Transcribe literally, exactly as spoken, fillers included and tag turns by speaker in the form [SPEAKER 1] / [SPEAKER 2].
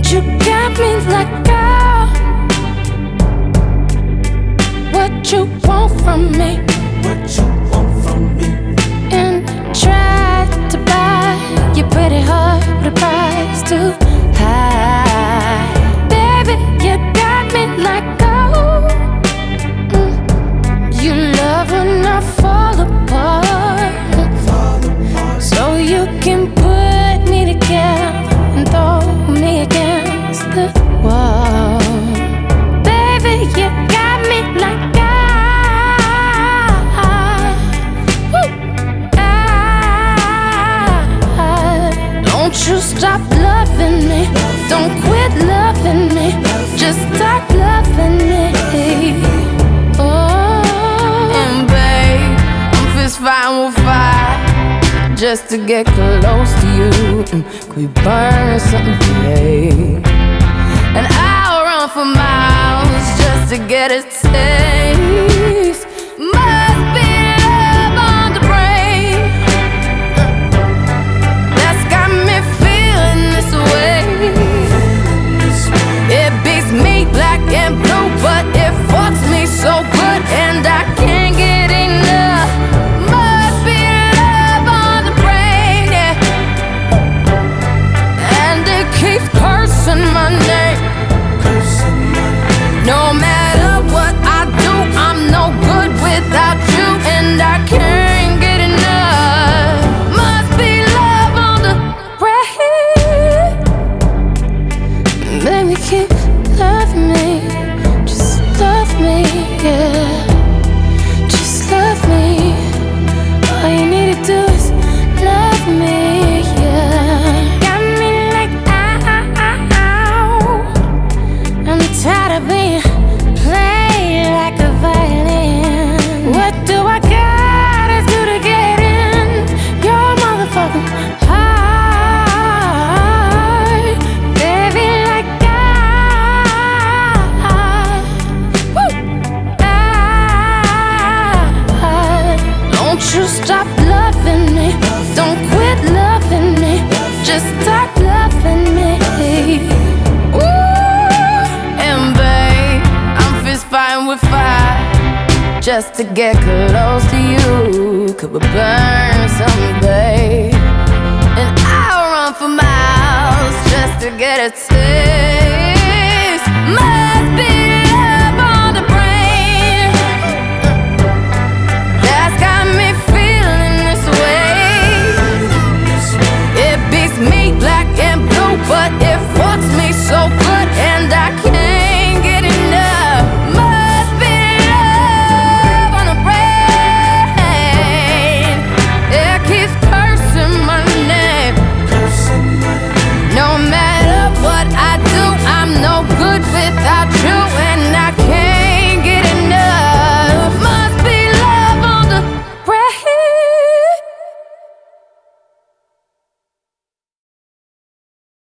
[SPEAKER 1] You got me like, girl, what you want from me?
[SPEAKER 2] What you want from me?
[SPEAKER 1] And tried to buy your pretty heart with a price too high. Baby, you got me like, oh, mm. You love when I fall apart,
[SPEAKER 2] Fall apart.
[SPEAKER 1] so you can put me together and throw me against the wall. Baby, you got me like, I, woo, I, don't you stop loving me, don't quit loving me, just start loving me. Oh, and babe, I'm fist fighting with fire just to get close to you. Mm, could we burn something today? And I'll run for miles just to get a taste. Must be love on the brain that's got me feeling this way. It beats me black and blue, but it fucks me so good, and I can't get enough. Must be love on the brain, yeah. And it keeps cursing my name.
[SPEAKER 2] Cursing my name.
[SPEAKER 1] No matter what I do, I'm no good without you, and I can't get enough. Must be love on the brain. Baby, keep loving me, just love me, yeah. Just love me. All you need to do is love me, yeah. Got me like, ow. I'm tired of being played like a violin. What do I gotta do to get in your motherfucking heart? Baby, like I, woo, I, don't you stop loving me, don't quit loving me, just start loving me. Ooh, and babe, I'm fist fighting with fire just to get close to you. Could we burn someday? And I'll run for miles just to get a taste. My